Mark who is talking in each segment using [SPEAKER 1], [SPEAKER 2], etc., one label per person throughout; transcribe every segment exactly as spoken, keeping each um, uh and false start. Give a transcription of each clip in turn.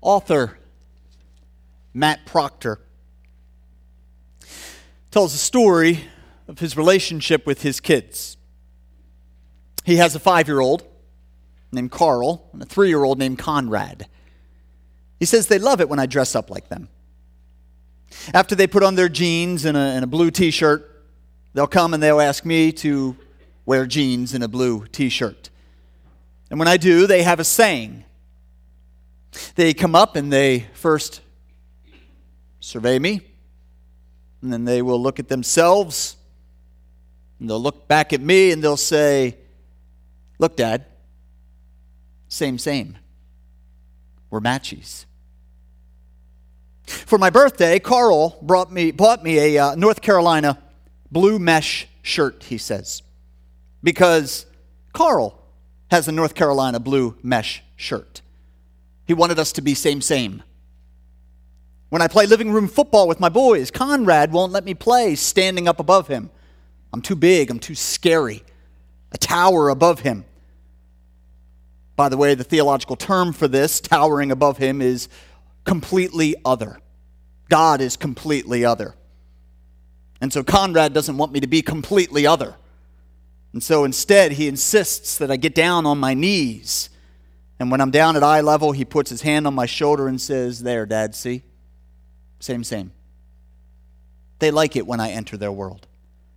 [SPEAKER 1] Author Matt Proctor tells a story of his relationship with his kids. He has a five-year-old named Carl and a three-year-old named Conrad. He says they love it when I dress up like them. After they put on their jeans and a, and a blue t-shirt, they'll come and they'll ask me to wear jeans and a blue t-shirt. And when I do, they have a saying. They come up and they first survey me, and then they will look at themselves, and they'll look back at me, and they'll say, "Look, Dad, same, same. We're matchies." For my birthday, Carl brought me, bought me a uh, North Carolina blue mesh shirt, he says, because Carl has a North Carolina blue mesh shirt. He wanted us to be same, same. When I play living room football with my boys, Conrad won't let me play standing up above him. I'm too big, I'm too scary. A tower above him. By the way, the theological term for this, towering above him, is completely other. God is completely other. And so Conrad doesn't want me to be completely other. And so instead, he insists that I get down on my knees. And when I'm down at eye level, he puts his hand on my shoulder and says, "There, Dad, see? Same, same." They like it when I enter their world.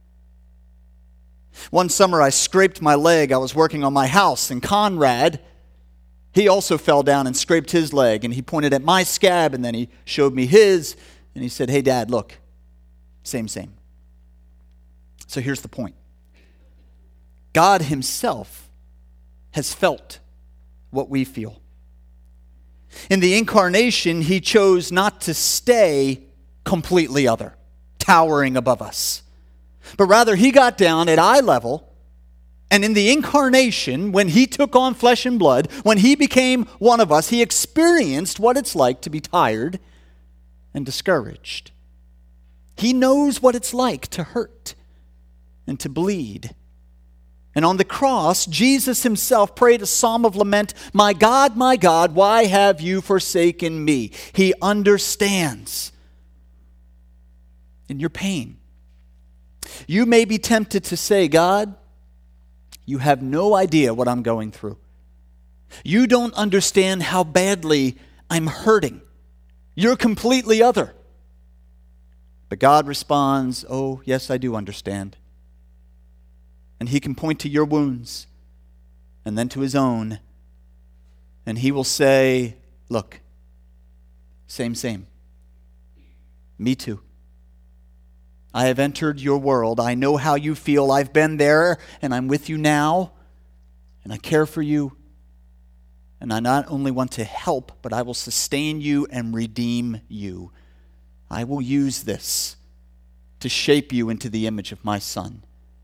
[SPEAKER 1] One summer, I scraped my leg. I was working on my house, and Conrad, he also fell down and scraped his leg, and he pointed at my scab, and then he showed me his, and he said, "Hey, Dad, look, same, same." So here's the point. God himself has felt what we feel. In the incarnation, he chose not to stay completely other, towering above us. But rather, he got down at eye level, and in the incarnation, when he took on flesh and blood, when he became one of us, he experienced what it's like to be tired and discouraged. He knows what it's like to hurt and to bleed. And on the cross, Jesus himself prayed a psalm of lament, "My God, my God, why have you forsaken me?" He understands in your pain. You may be tempted to say, "God, you have no idea what I'm going through. You don't understand how badly I'm hurting. You're completely other." But God responds, "Oh, yes, I do understand." And he can point to your wounds and then to his own. And he will say, "Look, same, same. Me too. I have entered your world. I know how you feel. I've been there, and I'm with you now. And I care for you. And I not only want to help, but I will sustain you and redeem you. I will use this to shape you into the image of my Son."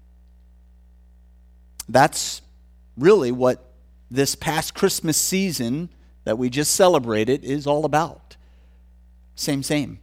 [SPEAKER 1] That's really what this past Christmas season that we just celebrated is all about. Same, same.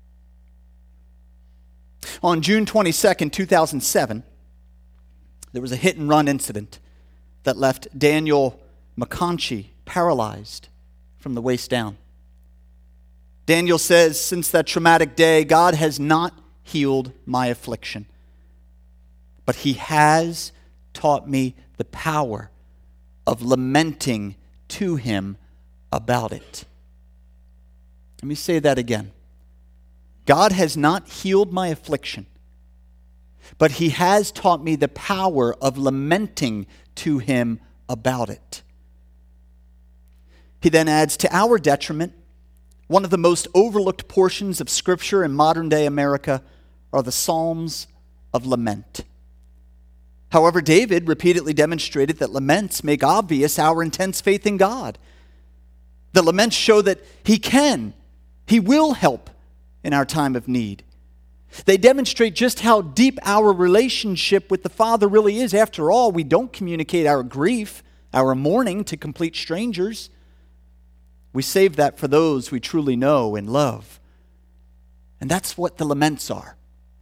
[SPEAKER 1] On June twenty-second, two thousand seven, there was a hit-and-run incident that left Daniel McConchie paralyzed from the waist down. Daniel says, "Since that traumatic day, God has not healed my affliction, but he has taught me the power of lamenting to him about it." Let me say that again. God has not healed my affliction, but he has taught me the power of lamenting to him about it. He then adds, to our detriment, one of the most overlooked portions of Scripture in modern-day America are the Psalms of lament. However, David repeatedly demonstrated that laments make obvious our intense faith in God. The laments show that he can, he will help in our time of need. They demonstrate just how deep our relationship with the Father really is. After all, we don't communicate our grief, our mourning to complete strangers. We save that for those we truly know and love. And that's what the laments are.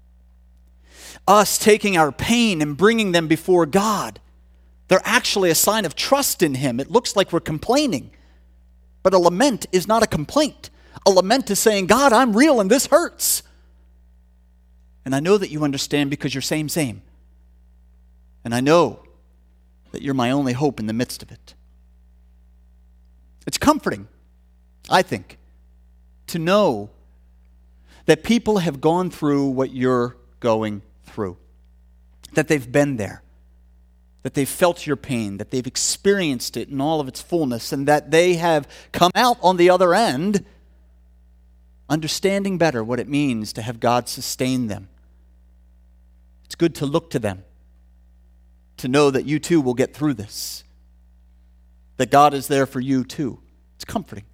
[SPEAKER 1] Us taking our pain and bringing them before God. They're actually a sign of trust in him. It looks like we're complaining. But a lament is not a complaint. A lament is saying, God, I'm real and this hurts. And I know that you understand because you're same, same. And I know that you're my only hope in the midst of it. It's comforting, I think, to know that people have gone through what you're going through, that they've been there, that they've felt your pain, that they've experienced it in all of its fullness, and that they have come out on the other end understanding better what it means to have God sustain them. It's good to look to them, to know that you too will get through this, that God is there for you too. It's comforting.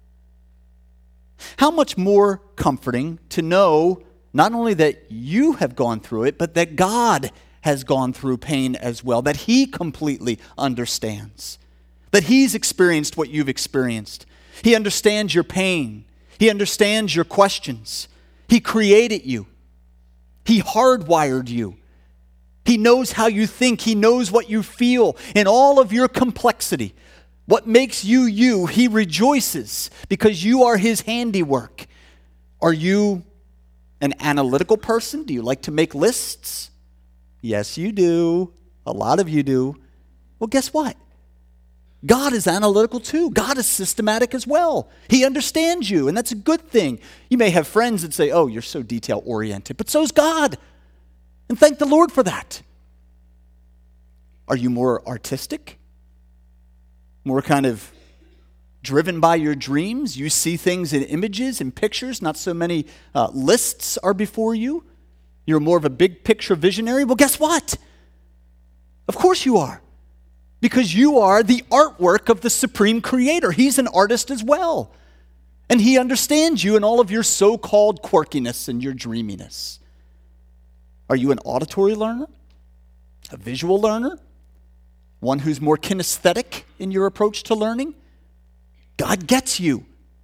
[SPEAKER 1] How much more comforting to know not only that you have gone through it, but that God has gone through pain as well, that He completely understands, that He's experienced what you've experienced. He understands your pain. He understands your questions. He created you. He hardwired you. He knows how you think. He knows what you feel in all of your complexity. What makes you you, He rejoices because you are His handiwork. Are you an analytical person? Do you like to make lists? Yes, you do. A lot of you do. Well, guess what? God is analytical too. God is systematic as well. He understands you, and that's a good thing. You may have friends that say, oh, you're so detail-oriented, but so is God. And thank the Lord for that. Are you more artistic? More kind of driven by your dreams? You see things in images and pictures, not so many uh, lists are before you? You're more of a big picture visionary? Well, guess what? Of course you are. Because you are the artwork of the Supreme Creator. He's an artist as well. And He understands you in all of your so-called quirkiness and your dreaminess. Are you an auditory learner? A visual learner? One who's more kinesthetic in your approach to learning? God gets you.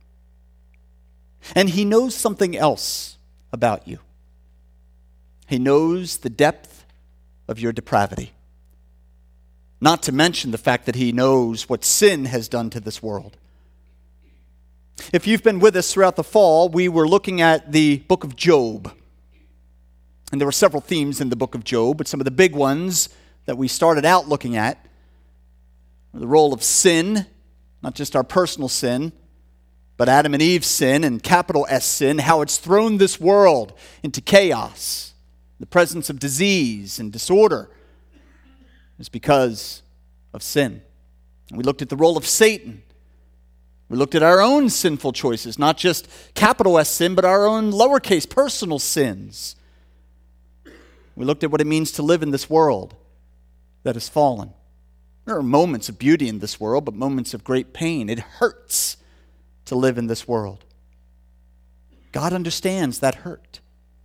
[SPEAKER 1] And He knows something else about you. He knows the depth of your depravity. Not to mention the fact that He knows what sin has done to this world. If you've been with us throughout the fall, we were looking at the book of Job. And there were several themes in the book of Job, but some of the big ones that we started out looking at were the role of sin, not just our personal sin, but Adam and Eve's sin, and capital S sin, how it's thrown this world into chaos, the presence of disease and disorder. Is because of sin. And we looked at the role of Satan. We looked at our own sinful choices, not just capital S sin, but our own lowercase personal sins. We looked at what it means to live in this world that has fallen. There are moments of beauty in this world, but moments of great pain. It hurts to live in this world. God understands that hurt.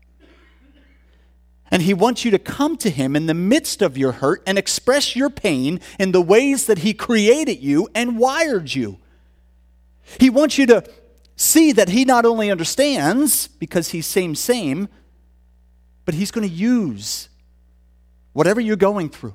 [SPEAKER 1] And He wants you to come to Him in the midst of your hurt and express your pain in the ways that He created you and wired you. He wants you to see that He not only understands, because He's same, same, but He's going to use whatever you're going through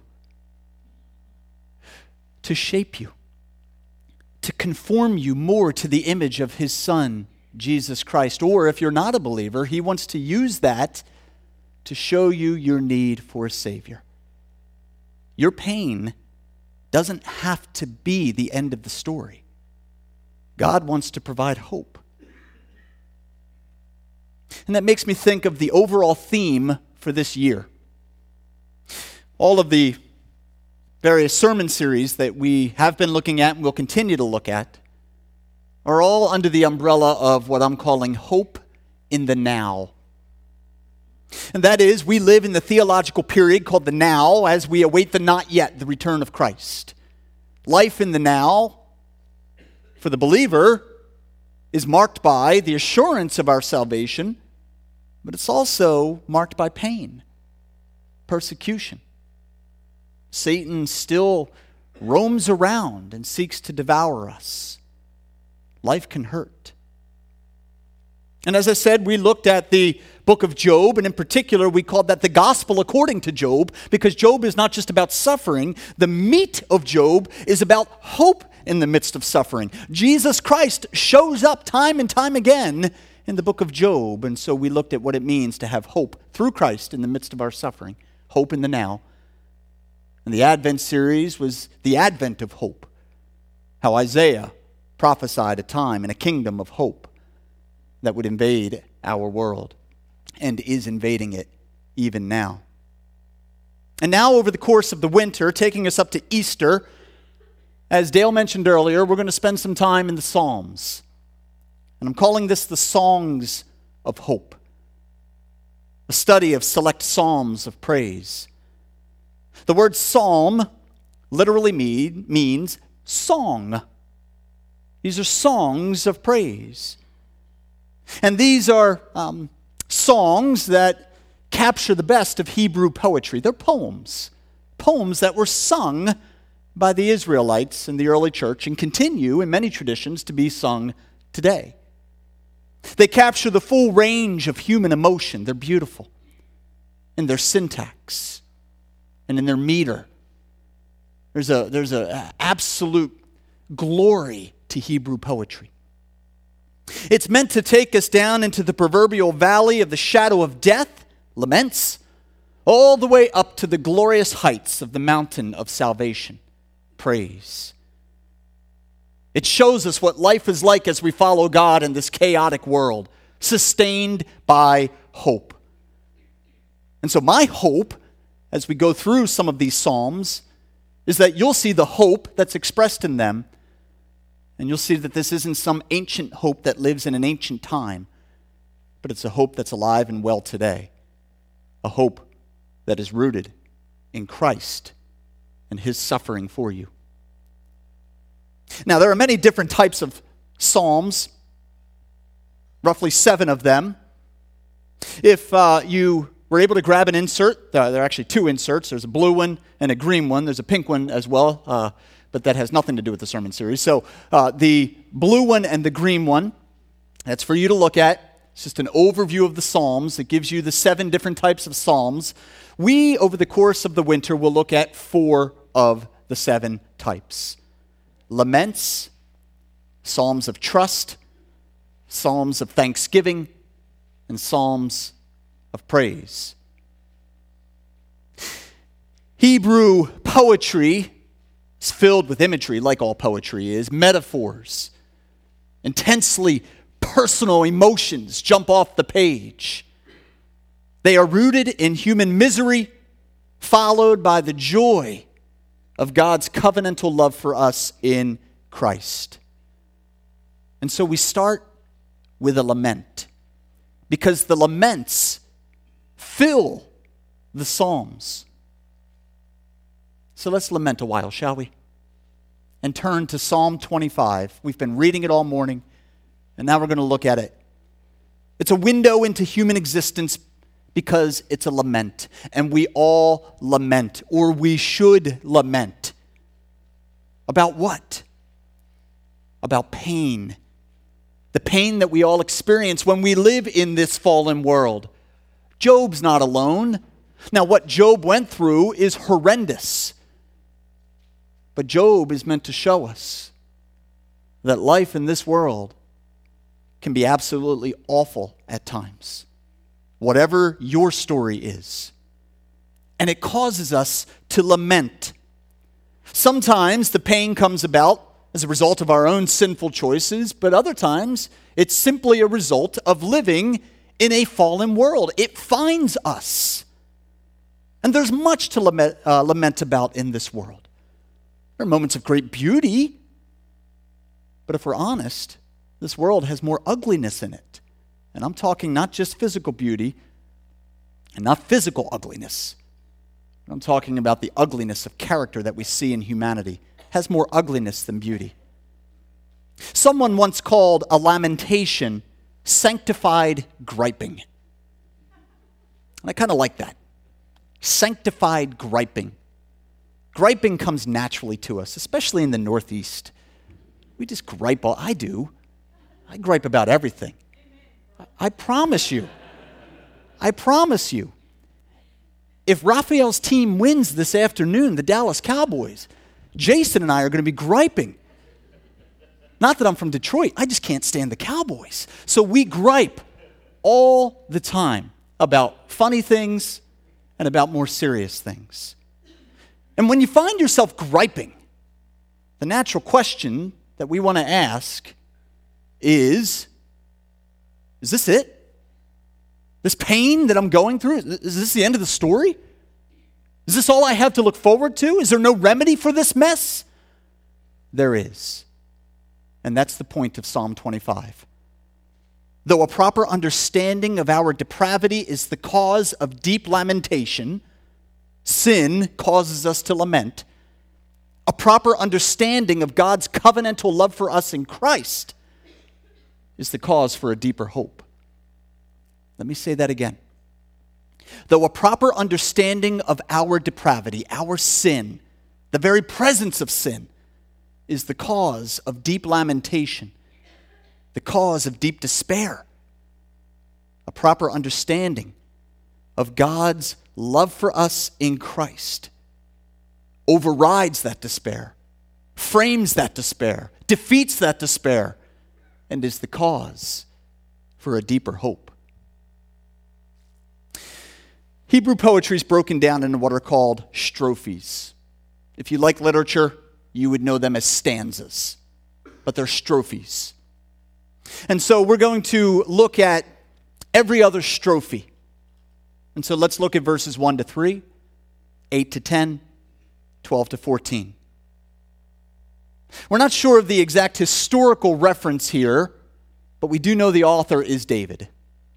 [SPEAKER 1] to shape you, to conform you more to the image of His Son, Jesus Christ. Or if you're not a believer, He wants to use that to show you your need for a Savior. Your pain doesn't have to be the end of the story. God wants to provide hope. And that makes me think of the overall theme for this year. All of the various sermon series that we have been looking at and will continue to look at are all under the umbrella of what I'm calling hope in the now. And that is, we live in the theological period called the now as we await the not yet, the return of Christ. Life in the now, for the believer, is marked by the assurance of our salvation, but it's also marked by pain, persecution. Satan still roams around and seeks to devour us. Life can hurt. And as I said, we looked at the book of Job, and in particular, we called that the gospel according to Job, because Job is not just about suffering. The meat of Job is about hope in the midst of suffering. Jesus Christ shows up time and time again in the book of Job, and so we looked at what it means to have hope through Christ in the midst of our suffering, hope in the now. And the Advent series was the advent of hope, how Isaiah prophesied a time and a kingdom of hope that would invade our world and is invading it even now. And now, over the course of the winter, taking us up to Easter, as Dale mentioned earlier, we're going to spend some time in the Psalms. And I'm calling this the Songs of Hope, a study of select psalms of praise. The word psalm literally mean, means song. These are songs of praise. And these are um, songs that capture the best of Hebrew poetry. They're poems, poems that were sung by the Israelites in the early church and continue in many traditions to be sung today. They capture the full range of human emotion. They're beautiful in their syntax and in their meter. There's a there's a absolute glory to Hebrew poetry. It's meant to take us down into the proverbial valley of the shadow of death, laments, all the way up to the glorious heights of the mountain of salvation, praise. It shows us what life is like as we follow God in this chaotic world, sustained by hope. And so my hope, as we go through some of these psalms, is that you'll see the hope that's expressed in them, and you'll see that this isn't some ancient hope that lives in an ancient time, but it's a hope that's alive and well today, a hope that is rooted in Christ and his suffering for you. Now, there are many different types of psalms, roughly seven of them. If uh, you were able to grab an insert, there are actually two inserts. There's a blue one and a green one. There's a pink one as well, uh, but that has nothing to do with the sermon series. So uh, the blue one and the green one, that's for you to look at. It's just an overview of the Psalms. It gives you the seven different types of Psalms. We, over the course of the winter, will look at four of the seven types. Laments, psalms of trust, psalms of thanksgiving, and psalms of praise. Hebrew poetry is filled with imagery, like all poetry is, metaphors, intensely personal emotions jump off the page. They are rooted in human misery, followed by the joy of God's covenantal love for us in Christ. And so we start with a lament, because the laments fill the Psalms. So let's lament a while, shall we? And turn to Psalm twenty-five. We've been reading it all morning, and now we're going to look at it. It's a window into human existence because it's a lament, and we all lament, or we should lament. About what? About pain. The pain that we all experience when we live in this fallen world. Job's not alone. Now, what Job went through is horrendous. But Job is meant to show us that life in this world can be absolutely awful at times, whatever your story is. And it causes us to lament. Sometimes the pain comes about as a result of our own sinful choices, but other times it's simply a result of living in a fallen world. It finds us. And there's much to lament, uh, lament about in this world. There are moments of great beauty, but if we're honest, this world has more ugliness in it. And I'm talking not just physical beauty and not physical ugliness. I'm talking about the ugliness of character that we see in humanity. It has more ugliness than beauty. Someone once called a lamentation sanctified griping. And I kind of like that. Sanctified griping. Griping comes naturally to us, especially in the Northeast. We just gripe all, I do. I gripe about everything. I promise you. I promise you. If Raphael's team wins this afternoon, the Dallas Cowboys, Jason and I are going to be griping Not that I'm from Detroit. I just can't stand the Cowboys. So we gripe all the time about funny things and about more serious things. And when you find yourself griping, the natural question that we want to ask is, is this it? This pain that I'm going through, is this the end of the story? Is this all I have to look forward to? Is there no remedy for this mess? There is. And that's the point of Psalm twenty-five. Though a proper understanding of our depravity is the cause of deep lamentation, sin causes us to lament. A proper understanding of God's covenantal love for us in Christ is the cause for a deeper hope. Let me say that again. Though a proper understanding of our depravity, our sin, the very presence of sin, is the cause of deep lamentation, the cause of deep despair. A proper understanding of God's love for us in Christ overrides that despair, frames that despair, defeats that despair, and is the cause for a deeper hope. Hebrew poetry is broken down into what are called strophes. If you like literature, you would know them as stanzas, but they're strophes. And so we're going to look at every other strophe. And so let's look at verses one to three, eight to ten, twelve to fourteen. We're not sure of the exact historical reference here, but we do know the author is David.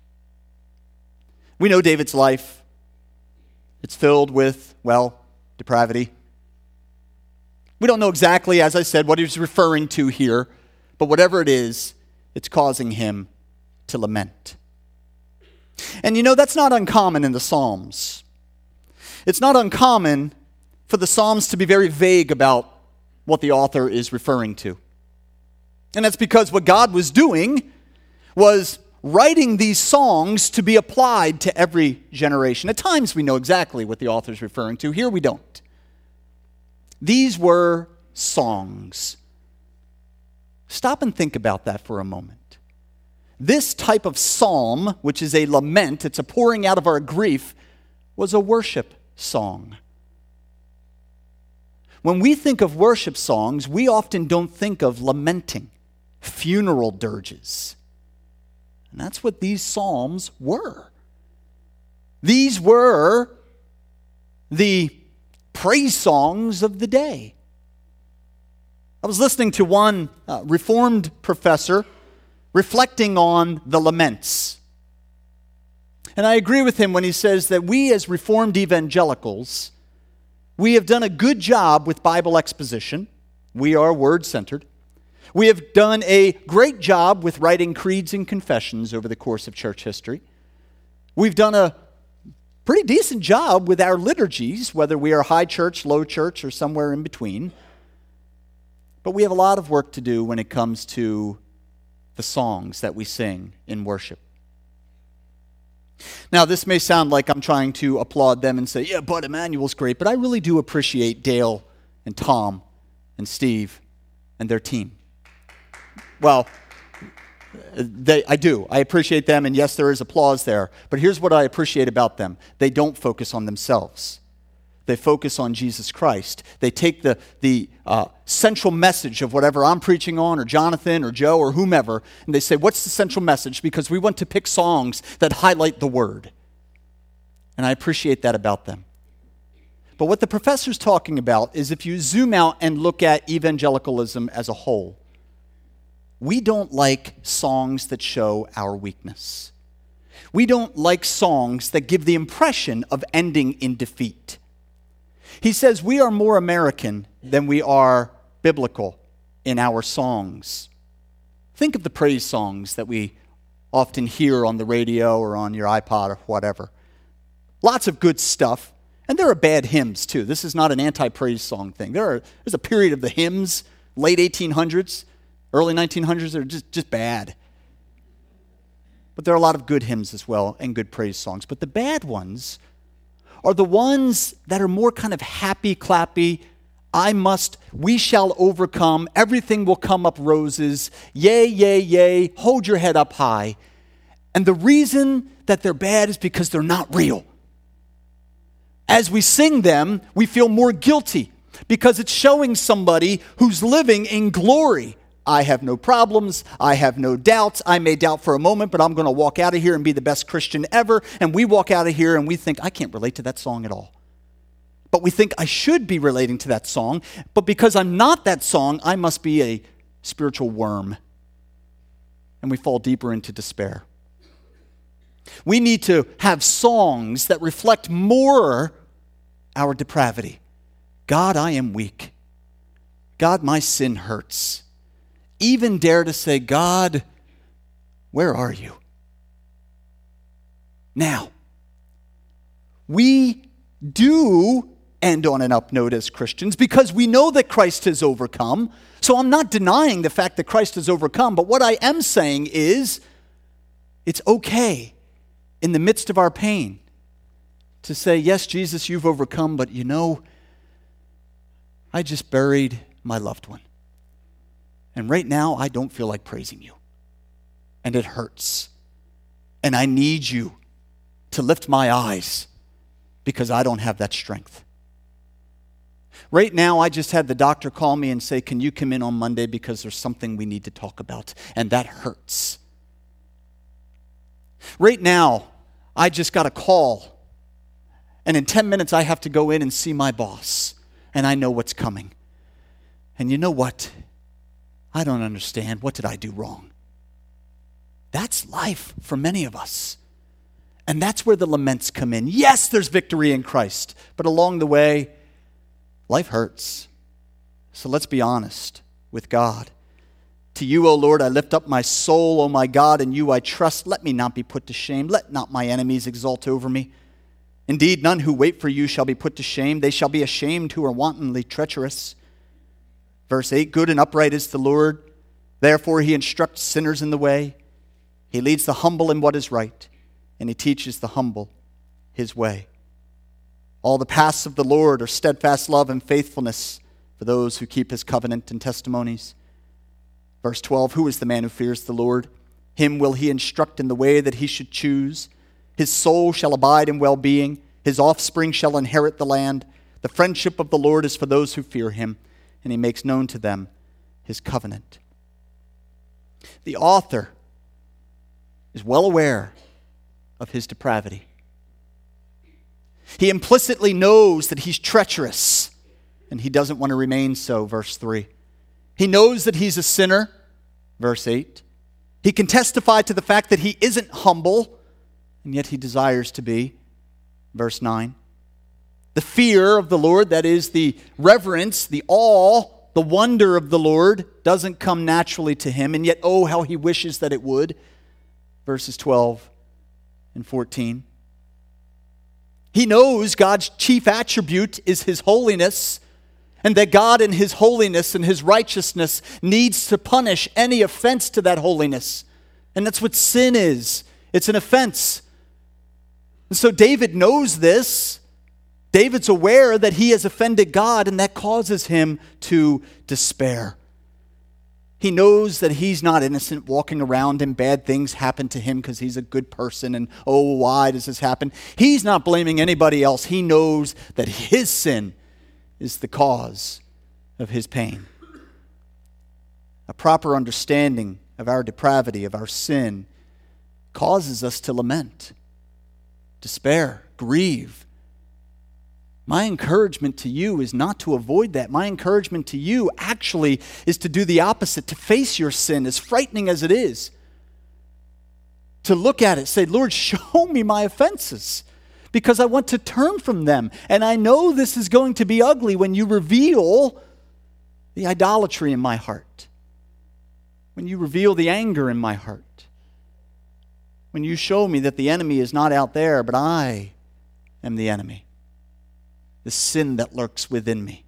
[SPEAKER 1] We know David's life. It's filled with, well, depravity. We don't know exactly, as I said, what he's referring to here, but whatever it is, it's causing him to lament. And you know, that's not uncommon in the Psalms. It's not uncommon for the Psalms to be very vague about what the author is referring to. And that's because what God was doing was writing these songs to be applied to every generation. At times we know exactly what the author is referring to. Here we don't. These were songs. Stop and think about that for a moment. This type of psalm, which is a lament, it's a pouring out of our grief, was a worship song. When we think of worship songs, we often don't think of lamenting, funeral dirges. And that's what these psalms were. These were the praise songs of the day. I was listening to one uh, Reformed professor reflecting on the laments. And I agree with him when he says that we as Reformed evangelicals, we have done a good job with Bible exposition. We are word-centered. We have done a great job with writing creeds and confessions over the course of church history. We've done a pretty decent job with our liturgies, whether we are high church, low church, or somewhere in between. But we have a lot of work to do when it comes to the songs that we sing in worship. Now, this may sound like I'm trying to applaud them and say, yeah, Bud Emanuel's great, but I really do appreciate Dale and Tom and Steve and their team. Well, they, I do. I appreciate them, and yes, there is applause there. But here's what I appreciate about them. They don't focus on themselves. They focus on Jesus Christ. They take the, the uh, central message of whatever I'm preaching on, or Jonathan, or Joe, or whomever, and they say, what's the central message? Because we want to pick songs that highlight the Word. And I appreciate that about them. But what the professor's talking about is if you zoom out and look at evangelicalism as a whole, we don't like songs that show our weakness. We don't like songs that give the impression of ending in defeat. He says we are more American than we are biblical in our songs. Think of the praise songs that we often hear on the radio or on your iPod or whatever. Lots of good stuff. And there are bad hymns too. This is not an anti-praise song thing. There are, there's a period of the hymns, late eighteen hundreds, early nineteen hundreds, that are just, just bad. But there are a lot of good hymns as well and good praise songs. But the bad ones are the ones that are more kind of happy, clappy, I must, we shall overcome. Everything will come up roses. Yay, yay, yay. Hold your head up high. And the reason that they're bad is because they're not real. As we sing them, we feel more guilty because it's showing somebody who's living in glory. I have no problems. I have no doubts. I may doubt for a moment, but I'm going to walk out of here and be the best Christian ever. And we walk out of here and we think, I can't relate to that song at all. But we think I should be relating to that song. But because I'm not that song, I must be a spiritual worm. And we fall deeper into despair. We need to have songs that reflect more our depravity. God, I am weak. God, my sin hurts. Even dare to say, God, where are you? Now, we do end on an up note as Christians because we know that Christ has overcome. So I'm not denying the fact that Christ has overcome, but what I am saying is it's okay in the midst of our pain to say, yes, Jesus, you've overcome, but you know, I just buried my loved one. And right now, I don't feel like praising you. And it hurts. And I need you to lift my eyes because I don't have that strength. Right now, I just had the doctor call me and say, can you come in on Monday because there's something we need to talk about? And that hurts. Right now, I just got a call. And in ten minutes, I have to go in and see my boss. And I know what's coming. And you know what? I don't understand. What did I do wrong? That's life for many of us. And that's where the laments come in. Yes, there's victory in Christ. But along the way, life hurts. So let's be honest with God. To you, O Lord, I lift up my soul, O my God, in you I trust. Let me not be put to shame. Let not my enemies exult over me. Indeed, none who wait for you shall be put to shame. They shall be ashamed who are wantonly treacherous. Verse eight, good and upright is the Lord. Therefore he instructs sinners in the way. He leads the humble in what is right, and he teaches the humble his way. All the paths of the Lord are steadfast love and faithfulness for those who keep his covenant and testimonies. Verse twelve, who is the man who fears the Lord? Him will he instruct in the way that he should choose. His soul shall abide in well-being. His offspring shall inherit the land. The friendship of the Lord is for those who fear him, and he makes known to them his covenant. The author is well aware of his depravity. He implicitly knows that he's treacherous, and he doesn't want to remain so, verse three. He knows that he's a sinner, verse eight. He can testify to the fact that he isn't humble, and yet he desires to be, verse nine. The fear of the Lord, that is the reverence, the awe, the wonder of the Lord, doesn't come naturally to him, and yet, oh, how he wishes that it would, verses twelve and fourteen. He knows God's chief attribute is his holiness, and that God in his holiness and his righteousness needs to punish any offense to that holiness. And that's what sin is. It's an offense. And so David knows this. David's aware that he has offended God, and that causes him to despair. He knows that he's not innocent walking around and bad things happen to him because he's a good person and, oh, why does this happen? He's not blaming anybody else. He knows that his sin is the cause of his pain. A proper understanding of our depravity, of our sin, causes us to lament, despair, grieve. My encouragement to you is not to avoid that. My encouragement to you actually is to do the opposite, to face your sin, as frightening as it is. To look at it, say, Lord, show me my offenses, because I want to turn from them. And I know this is going to be ugly when you reveal the idolatry in my heart, when you reveal the anger in my heart, when you show me that the enemy is not out there, but I am the enemy. The sin that lurks within me.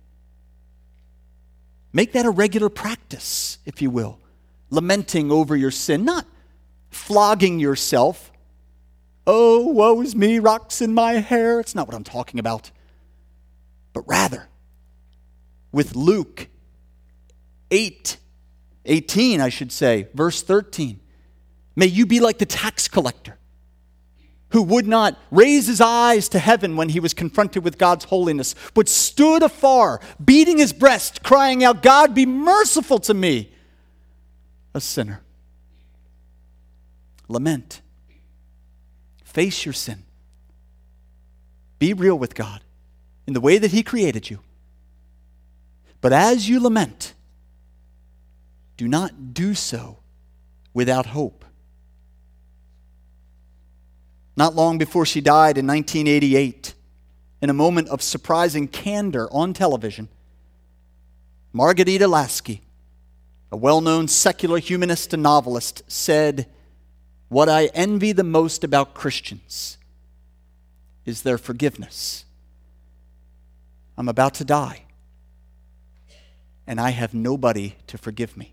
[SPEAKER 1] Make that a regular practice, if you will. Lamenting over your sin, not flogging yourself. Oh, woe is me, rocks in my hair. It's not what I'm talking about. But rather, with Luke eight, eighteen, I should say, verse thirteen. May you be like the tax collector, who would not raise his eyes to heaven when he was confronted with God's holiness, but stood afar, beating his breast, crying out, God, be merciful to me, a sinner. Lament. Face your sin. Be real with God in the way that he created you. But as you lament, do not do so without hope. Not long before she died in nineteen eighty-eight, in a moment of surprising candor on television, Margarita Lasky, a well-known secular humanist and novelist, said, "What I envy the most about Christians is their forgiveness. I'm about to die, and I have nobody to forgive me."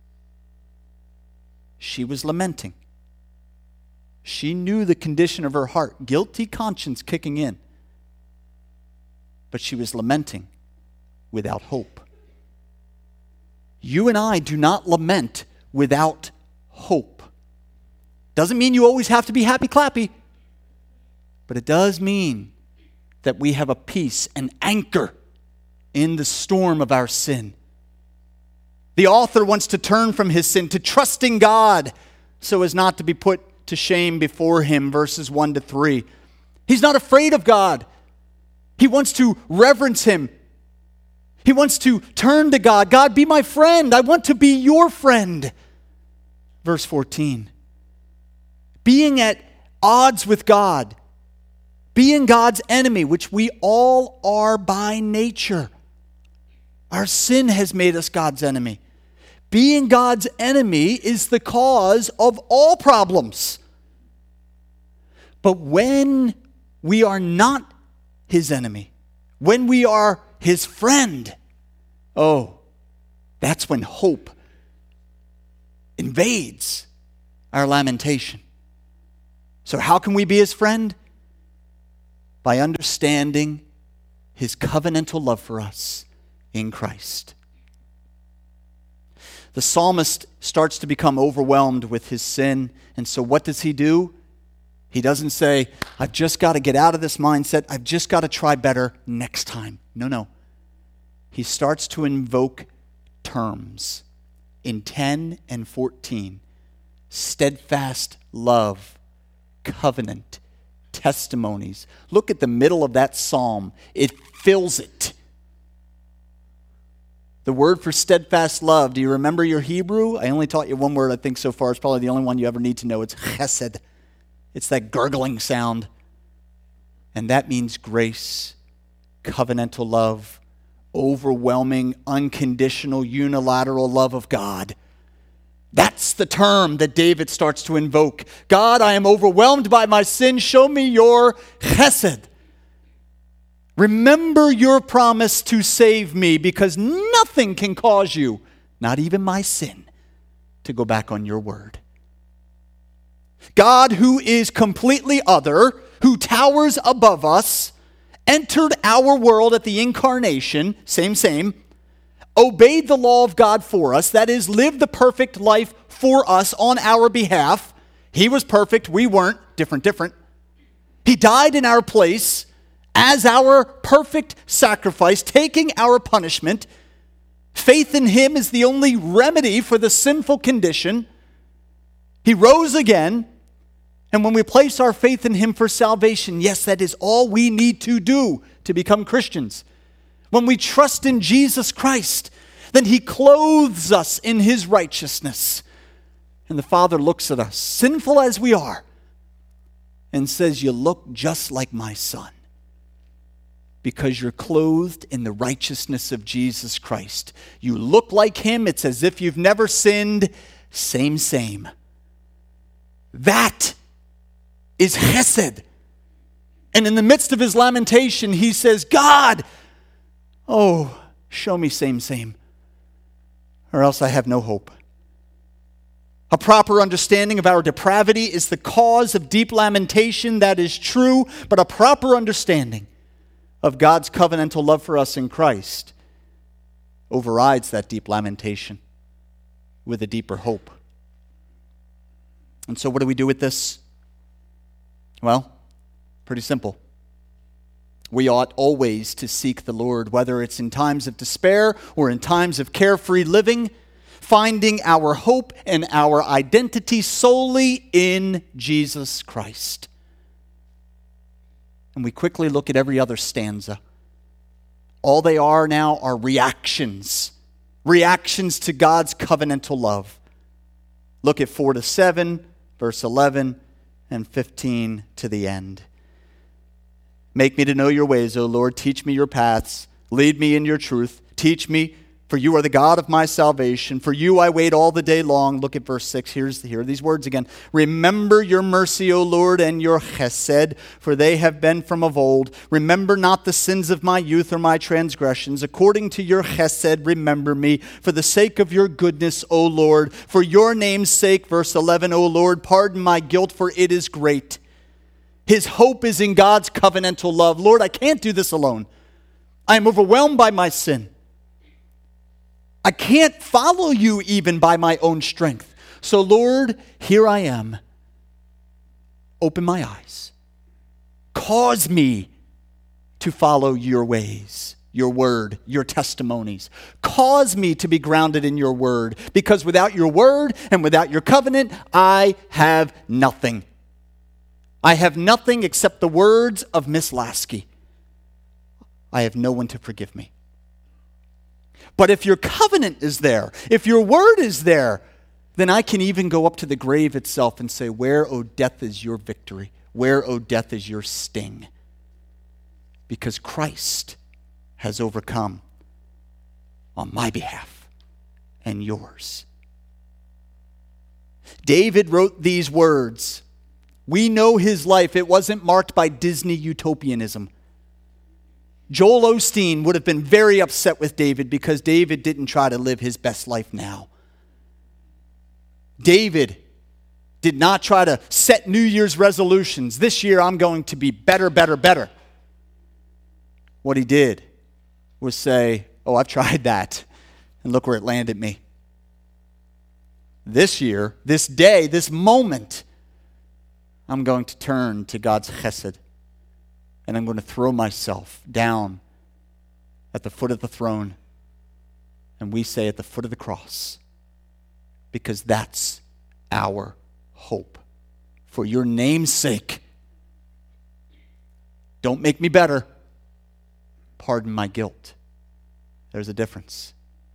[SPEAKER 1] She was lamenting. She knew the condition of her heart, guilty conscience kicking in. But she was lamenting without hope. You and I do not lament without hope. Doesn't mean you always have to be happy clappy, but it does mean that we have a peace, an anchor in the storm of our sin. The author wants to turn from his sin to trusting God so as not to be put to shame before him, verses one to three. He's not afraid of God. He wants to reverence him. He wants to turn to God. God, be my friend. I want to be your friend. Verse fourteen. Being at odds with God, being God's enemy, which we all are by nature. Our sin has made us God's enemy. Being God's enemy is the cause of all problems. But when we are not his enemy, when we are his friend, oh, that's when hope invades our lamentation. So how can we be his friend? By understanding his covenantal love for us in Christ. The psalmist starts to become overwhelmed with his sin. And so what does he do? He doesn't say, I've just got to get out of this mindset. I've just got to try better next time. No, no. He starts to invoke terms in ten and fourteen. Steadfast love, covenant, testimonies. Look at the middle of that psalm. It fills it. The word for steadfast love, do you remember your Hebrew? I only taught you one word, I think, so far. It's probably the only one you ever need to know. It's chesed. It's that gurgling sound. And that means grace, covenantal love, overwhelming, unconditional, unilateral love of God. That's the term that David starts to invoke. God, I am overwhelmed by my sin. Show me your chesed. Remember your promise to save me, because nothing can cause you, not even my sin, to go back on your word. God, who is completely other, who towers above us, entered our world at the incarnation, same, same, obeyed the law of God for us, that is, lived the perfect life for us on our behalf. He was perfect, we weren't, different, different. He died in our place as our perfect sacrifice, taking our punishment. Faith in him is the only remedy for the sinful condition. He rose again, and when we place our faith in him for salvation, yes, that is all we need to do to become Christians. When we trust in Jesus Christ, then he clothes us in his righteousness. And the Father looks at us, sinful as we are, and says, you look just like my son, because you're clothed in the righteousness of Jesus Christ. You look like him. It's as if you've never sinned. Same, same. That is chesed. And in the midst of his lamentation, he says, God, oh, show me same, same, or else I have no hope. A proper understanding of our depravity is the cause of deep lamentation. That is true, but a proper understanding of God's covenantal love for us in Christ overrides that deep lamentation with a deeper hope. And so what do we do with this? Well, pretty simple. We ought always to seek the Lord, whether it's in times of despair or in times of carefree living, finding our hope and our identity solely in Jesus Christ. And we quickly look at every other stanza. All they are now are reactions, reactions to God's covenantal love. Look at four to seven, verse eleven, and fifteen to the end. Make me to know your ways, O Lord. Teach me your paths. Lead me in your truth. Teach me, for you are the God of my salvation. For you I wait all the day long. Look at verse six. Here's, here are these words again. Remember your mercy, O Lord, and your chesed, for they have been from of old. Remember not the sins of my youth or my transgressions. According to your chesed, remember me. For the sake of your goodness, O Lord. For your name's sake, verse eleven, O Lord, pardon my guilt, for it is great. His hope is in God's covenantal love. Lord, I can't do this alone. I am overwhelmed by my sin. I can't follow you even by my own strength. So, Lord, here I am. Open my eyes. Cause me to follow your ways, your word, your testimonies. Cause me to be grounded in your word, because without your word and without your covenant, I have nothing. I have nothing except the words of Miss Lasky. I have no one to forgive me. But if your covenant is there, if your word is there, then I can even go up to the grave itself and say, where, O death, is your victory? Where, O death, is your sting? Because Christ has overcome on my behalf and yours. David wrote these words. We know his life. It wasn't marked by Disney utopianism. Joel Osteen would have been very upset with David because David didn't try to live his best life now. David did not try to set New Year's resolutions. This year I'm going to be better, better, better. What he did was say, oh, I've tried that, and look where it landed me. This year, this day, this moment, I'm going to turn to God's chesed, and I'm going to throw myself down at the foot of the throne, and we say at the foot of the cross, because that's our hope. For your name's sake, don't make me better. Pardon my guilt. There's a difference.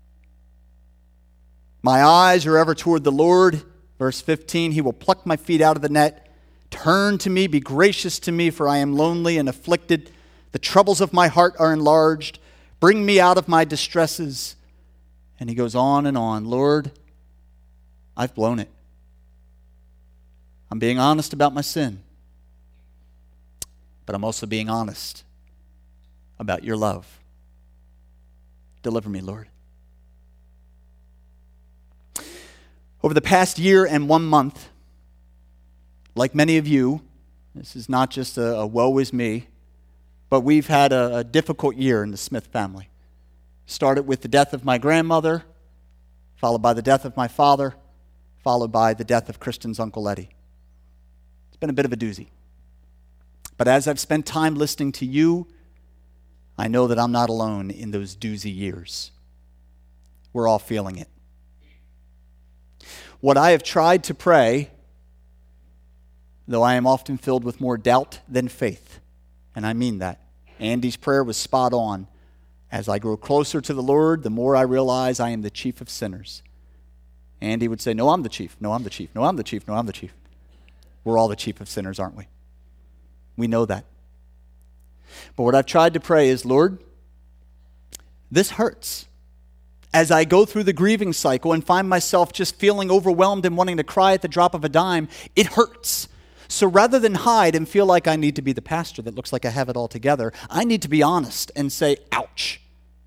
[SPEAKER 1] My eyes are ever toward the Lord. Verse fifteen, he will pluck my feet out of the net. Turn to me, be gracious to me, for I am lonely and afflicted. The troubles of my heart are enlarged. Bring me out of my distresses. And he goes on and on. Lord, I've blown it. I'm being honest about my sin. But I'm also being honest about your love. Deliver me, Lord. Over the past year and one month, like many of you, this is not just a, a woe is me, but we've had a, a difficult year in the Smith family. Started with the death of my grandmother, followed by the death of my father, followed by the death of Kristen's Uncle Eddie. It's been a bit of a doozy. But as I've spent time listening to you, I know that I'm not alone in those doozy years. We're all feeling it. What I have tried to pray, though I am often filled with more doubt than faith, and I mean that. Andy's prayer was spot on. As I grow closer to the Lord, the more I realize I am the chief of sinners. Andy would say, no, I'm the chief. No, I'm the chief. No, I'm the chief. No, I'm the chief. We're all the chief of sinners, aren't we? We know that. But what I've tried to pray is, Lord, this hurts. As I go through the grieving cycle and find myself just feeling overwhelmed and wanting to cry at the drop of a dime, it hurts. So rather than hide and feel like I need to be the pastor that looks like I have it all together, I need to be honest and say, ouch.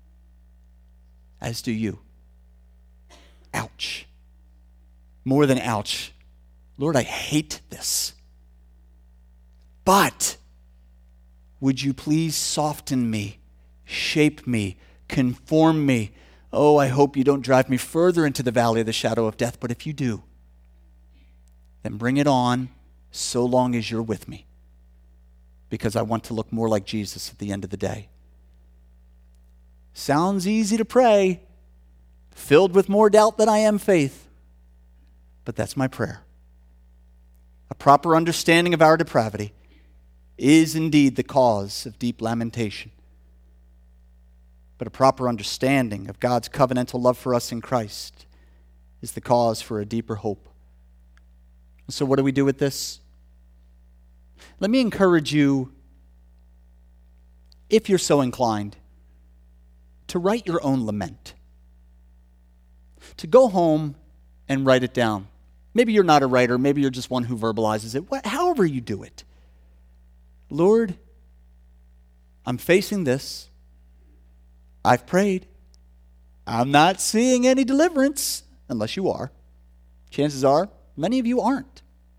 [SPEAKER 1] As do you. Ouch. More than ouch. Lord, I hate this. But would you please soften me, shape me, conform me Oh, I hope you don't drive me further into the valley of the shadow of death, but if you do, then bring it on so long as you're with me, because I want to look more like Jesus at the end of the day. Sounds easy to pray, filled with more doubt than I am faith, but that's my prayer. A proper understanding of our depravity is indeed the cause of deep lamentation. But a proper understanding of God's covenantal love for us in Christ is the cause for a deeper hope. So what do we do with this? Let me encourage you, if you're so inclined, to write your own lament. To go home and write it down. Maybe you're not a writer. Maybe you're just one who verbalizes it. What, however you do it. Lord, I'm facing this. I've prayed. I'm not seeing any deliverance, unless you are. Chances are, many of you aren't.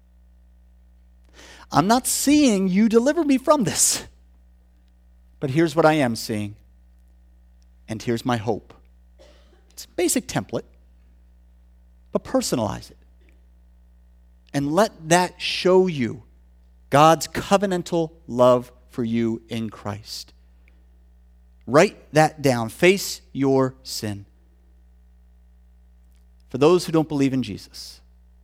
[SPEAKER 1] I'm not seeing you deliver me from this. But here's what I am seeing. And here's my hope. It's a basic template, but personalize it. And let that show you God's covenantal love for you in Christ. Write that down. Face your sin. For those who don't believe in Jesus,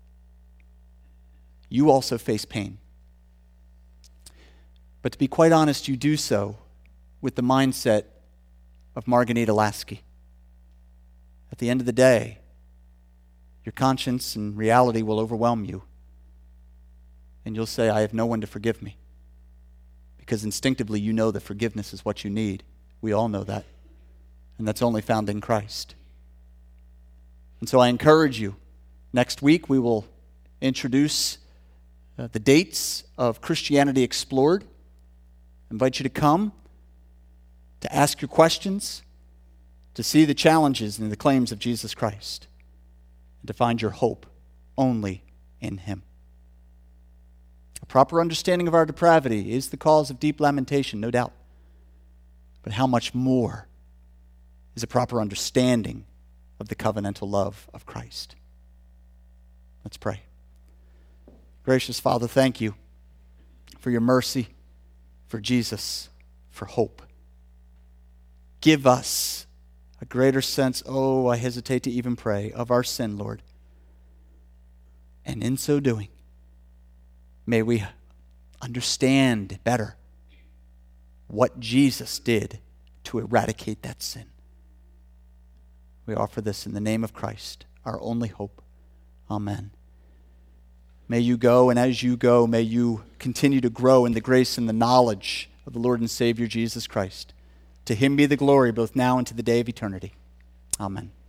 [SPEAKER 1] you also face pain. But to be quite honest, you do so with the mindset of Margarita Lasky. At the end of the day, your conscience and reality will overwhelm you. And you'll say, I have no one to forgive me. Because instinctively you know that forgiveness is what you need. We all know that. And that's only found in Christ. And so I encourage you, next week we will introduce uh, the dates of Christianity Explored. I invite you to come, to ask your questions, to see the challenges and the claims of Jesus Christ, and to find your hope only in Him. A proper understanding of our depravity is the cause of deep lamentation, no doubt. But how much more is a proper understanding of the covenantal love of Christ? Let's pray. Gracious Father, thank you for your mercy, for Jesus, for hope. Give us a greater sense, oh, I hesitate to even pray, of our sin, Lord. And in so doing, may we understand better what Jesus did to eradicate that sin. We offer this in the name of Christ, our only hope. Amen. May you go, and as you go, may you continue to grow in the grace and the knowledge of the Lord and Savior Jesus Christ. To Him be the glory both now and to the day of eternity. Amen.